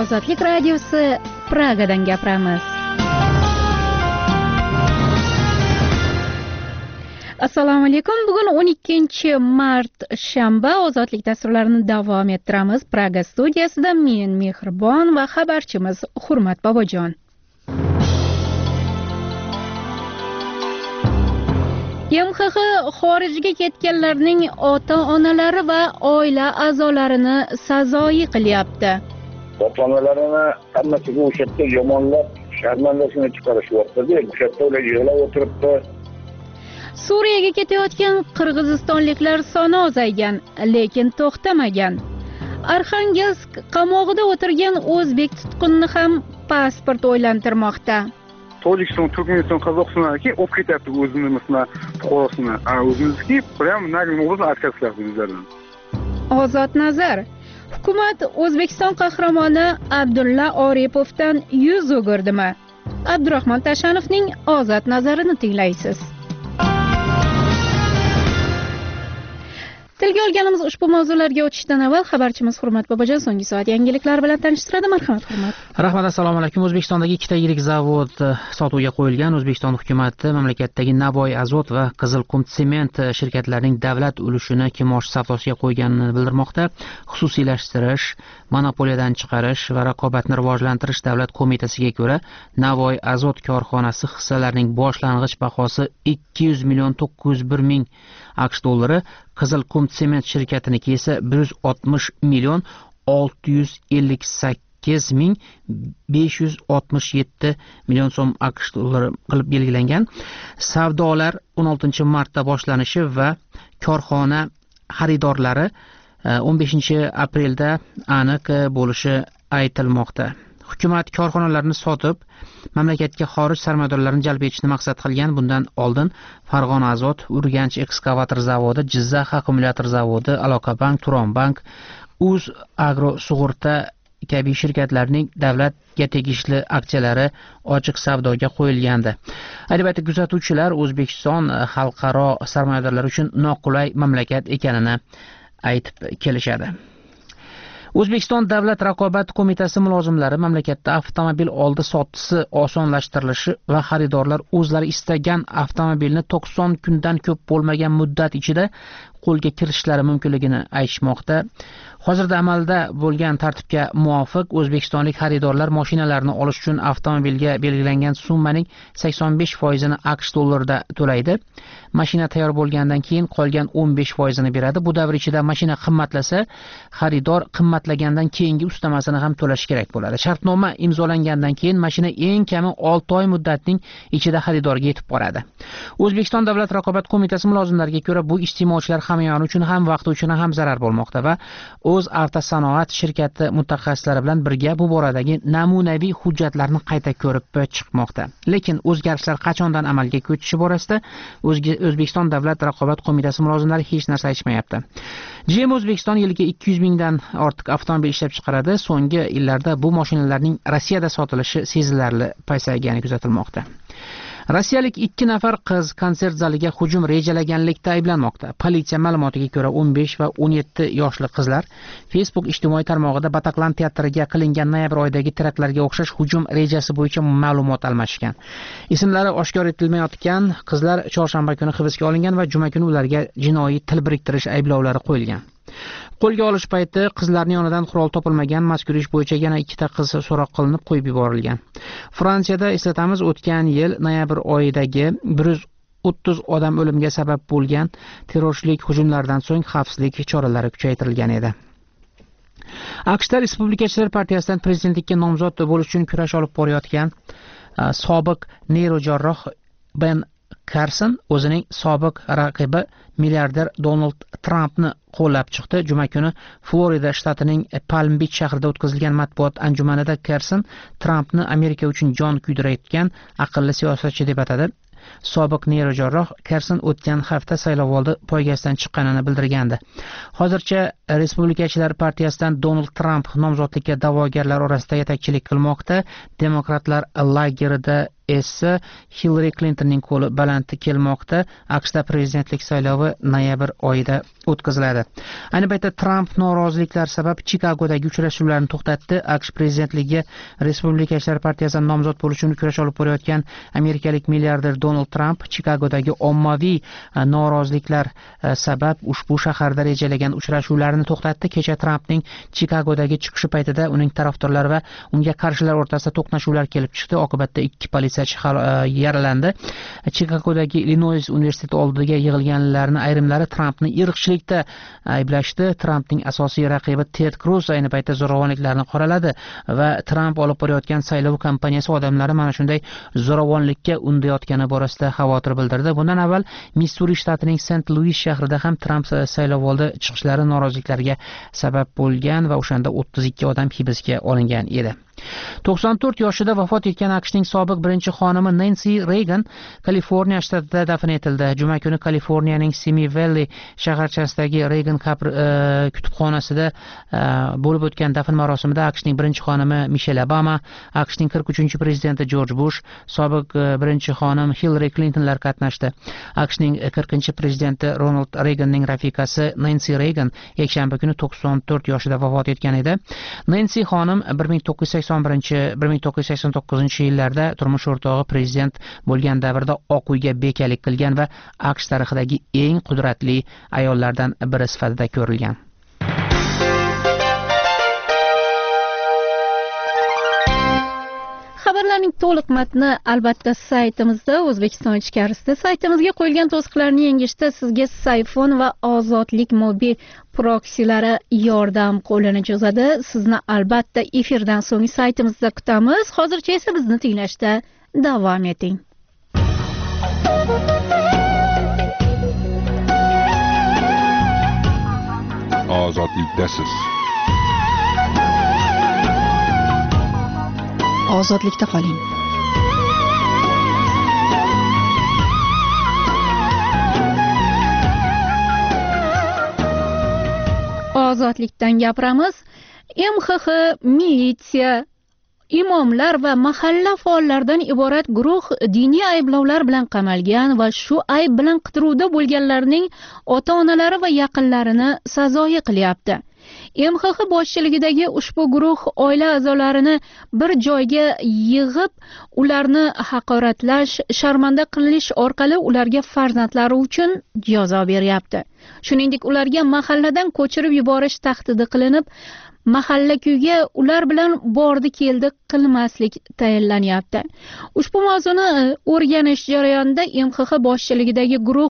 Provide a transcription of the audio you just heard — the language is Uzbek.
Ozodlik radiosi Pragadan gapiramiz. Assalomu alaykum. Bugun 12-mart shanba. Ozodlik dasturlarini davom ettiramiz. Praga studiyasida men Mehribon va xabarchimiz Hurmat Bobojon. YMXX xorijga ketganlarning ota-onalari va oila a'zolarini sazoyi qilyapti. Ota-onalarini hammasiga o'sha yerda yomonlab sharmandasini chiqarishyapti-da. O'sha yerda ular yig'lab o'tiribdi. Suriyaga ketayotgan qirg'izistonliklar soni ozaygan, lekin to'xtamagan. Arxangelsk qamog'ida o'tirgan o'zbek tutqunni ham pasport o'ylantirmoqda. Tojikiston, Turkmeniston, Qozog'istondagi olib ketyapti o'zini masalan fuqarosini. O'zimizniki prям naglin obrazda откazlayapti bizlardan. Ozod nazar. Hukumat O'zbekiston qahramoni Abdulla Oripovdan yuz o'girdimi? Abdurahmon Tashanovning ozod nazarini tinglaysiz. Tilga olganimiz ushbu mavzularga o'tishdan avval xabarchimiz Hurmat Bobojon so'nggi soat yangiliklar bilan tanishtiradi. Marhamat, Hurmat. Rahmat, assalomu alaykum. O'zbekistondagi ikkita yirik zavod sotuvga qo'yilgan. O'zbekiston hukumati mamlakatdagi Navoiy Azot va Qizilqum Sement shirkatlarining davlat ulushini kimosh savdosiga qo'yganini bildirmoqda. Xususiylashtirish, monopoliyadan chiqarish va raqobatni rivojlantirish davlat qo'mitasiga ko'ra, Navoiy Azot korxonasi hissalarining boshlang'ich bahosi 200 million 901 ming AQSh dollari, Qizilqum Sement shirkatiniki esa 160 million 658 ming 567 million so'm AQSh dollari qilib belgilangan. Savdolar 16 martda boshlanishi va korxona xaridorlari 15 aprelda aniq bo'lishi aytilmoqda. Hukumat korxonalarni sotib, mamlakatga xorij sarmoyadorlarini jalb etishni maqsad qilgan. Bundan oldin Farg'ona Azot, Urganch ekskavator zavodi, Jizzax akkumulyator zavodi, Aloqabank, Turonbank, Uz Agro sug'urta kabi shirkatlarning davlatga tegishli aksiyalari ochiq savdoga qo'yilgandi. Albatta, kuzatuvchilar O'zbekiston xalqaro sarmoyadorlar uchun noqulay mamlakat ekanini aytib kelishadi. O'zbekiston Davlat raqobat qo'mitasi mulozimlari mamlakatda avtomobil oldi-sotdisi osonlashtirilishi va xaridorlar o'zlari istagan avtomobilni 90 kundan ko'p bo'lmagan muddat ichida qo'lga kirishlari mumkinligini aytishmoqda. Hozirda amalda bo'lgan tartibga muvofiq o'zbekistonlik xaridorlar mashinalarni olish uchun avtomobilga belgilangan summaning 85% AQSh dollarida to'laydi. Mashina tayyor bo'lgandan keyin qolgan 15% beradi. Bu davr ichida mashina qimmatlasa, xaridor qimmatlagandan keyingi ustamasini ham to'lashi kerak bo'ladi. Shartnoma imzolangandan keyin mashina eng kami 6 oy muddatning ichida xaridorga yetib boradi. O'zbekiston Davlat raqobat qo'mitasi mulozimlariga ko'ra, bu iste'molchilar hamyoni uchun ham vaqti uchun ham zarar bo'lmoqda va o'z avtosanoat shirkati mutaxassislari bilan birga bu boradagi namunaviy hujjatlarni qayta ko'rib chiqmoqda. Lekin o'zgarishlar qachondan amalga ko'chishi borasida O'zbekiston Davlat raqobat qo'mitasi mulozimlari hech narsa aytishmayapti. GM O'zbekiston yiliga 200 mingdan ortiq avtomobil ishlab chiqaradi. So'nggi yillarda bu mashinalarning Rossiyada sotilishi sezilarli pasaygani kuzatilmoqda. Rossiyalik 2 nafar qiz konsert zaliga hujum rejalaganlikda ayblanmoqda. Politsiya ma'lumotiga ko'ra 15 va 17 yoshli qizlar Facebook ijtimoiy tarmog'ida Bataqlan teatriga qilingan noyabr oyidagi teraktlarga o'xshash hujum rejasi bo'yicha ma'lumot almashgan. Ismlari oshkor etilmayotgan qizlar chorshanba kuni hibsga olingan va juma kuni ularga jinoiy til biriktirish ayblovlari qo'yilgan. Qo'lga olish payti qizlarning yonidan qurol topilmagan. Mazkur ish bo'yicha yana 2 qiz so'roq qilinib qo'yib yuborilgan. Fransiyada eslatamiz, o'tgan yil noyabr oyidagi 130 odam o'limiga sabab bo'lgan terrorchilik hujumlaridan so'ng xavfsizlik choralari kuchaytirilgan edi. AQShda Respublikachilar partiyasidan prezidentlikka nomzod bo'lish uchun kurash olib borayotgan sobiq neyrojarroh Ben Carson o'zining sobiq raqibi milliarder Donald Trampni qo'llab chiqdi. Juma kuni Florida shtatining Palm Beach shahrida o'tkazilgan matbuot anjumanida Carson Trampni Amerika uchun jon kuydirayotgan aqlli siyosatchi deb atadi. Sobiq neyrojarroh Carson o'tgan hafta saylovoldi poygasidan chiqqanini bildirgandi. Hozircha Respublikachilar partiyasidan Donald Trump nomzodlikka da'vogarlar orasida yetakchilik qilmoqda. Demokratlar lagerida esa Hillary Clintonning qo'li baland kelmoqda. AQShda prezidentlik saylovi noyabr oyida o'tkaziladi. Ayni paytda Trump noroziliklar sabab Chikagodagi uchrashuvlarni to'xtatdi. AQSh prezidentligiga Respublikachilar partiyasidan nomzod bo'lish uchun kurash olib borayotgan amerikalik milliarder Donald Trump Chikagodagi ommaviy noroziliklar sabab ushbu shaharda rejalagan uchrashuvlarni to'xtatdi. Kecha Trumpning Chikagodagi chiqishi paytida uning tarafdorlari va unga qarshilar o'rtasida to'qnashuvlar kelib chiqdi. Oqibatda 2 politsiyachi yaralandi. Chikagodagi Illinois universiteti oldiga yig'ilganlarning ayrimlari Trumpni irqchilikda ayblashdi. Trumpning asosiy raqibi Ted Cruz ayni paytda zo'ravonliklarni qoraladi va Trump olib borayotgan saylov kampaniyasi odamlari mana shunday zo'ravonlikka undayotgani borasida xavotir bildirdi. Bundan avval Missuri shtatining Sent-Luis shahrida ham Trump saylovoldi chiqishlari noroziliklarga sabab bo'lgan va o'shanda 32 odam hibsga olingan edi. 94 yoshida vafot etgan AQShning sobiq birinchi xonimi Nancy Reagan Kaliforniya shtatida dafn etildi. Juma kuni Kaliforniyaning Simi Valley shaharchasidagi Reagan kutubxonasida bo'lib o'tgan dafn marosimida AQShning birinchi xonimi Michelle Obama, AQShning 43-prezidenti George Bush, sobiq birinchi xonim Hillary Clintonlar qatnashdi. AQShning 40-prezidenti Ronald Reaganning rafiqasi Nancy Reagan yakshanba kuni 94 yoshida vafot etgan edi. Nancy xonim 1989 yillarda turmush o'rtog'i prezident bo'lgan davrda Oq uyga bekalik qilgan va AQSh tarixidagi eng qudratli ayollardan biri sifatida ko'rilgan. Xabarlarning to'liq matni albatta saytimizda, O'zbekiston ichkarisida saytimizga qo'yilgan to'siqlarni yengishda sizga Sayfon va Ozodlik mobil proksilari yordam qo'lini cho'zadi. Sizni albatta efirdan so'ng saytimizda kutamiz. Hozircha esa bizni tinglashda davom eting. Ozodlikdasiz. Ozodlikda qoling. Ozodlikdan gapiramiz. MXX, militsiya, imomlar va mahalla faollaridan iborat guruh diniy ayblovlar bilan qamalgan va shu ayb bilan qidiruvda bo'lganlarning ota-onalari va yaqinlarini sazoyi qilyapti. MXX boshchiligidagi ushbu guruh oila a'zolarini bir joyga yig'ib, ularni haqoratlash, sharmanda qilish orqali ularga farzandlari uchun jazo beryapti. Shuningdek, ularga mahalladan ko'chirib yuborish tahdidi qilinib, mahalla-kuyga ular bilan bordi-keldi qilmaslik tayinlanyapti. Ushbu mavzuni o'rganish jarayonida MXX boshchiligidagi guruh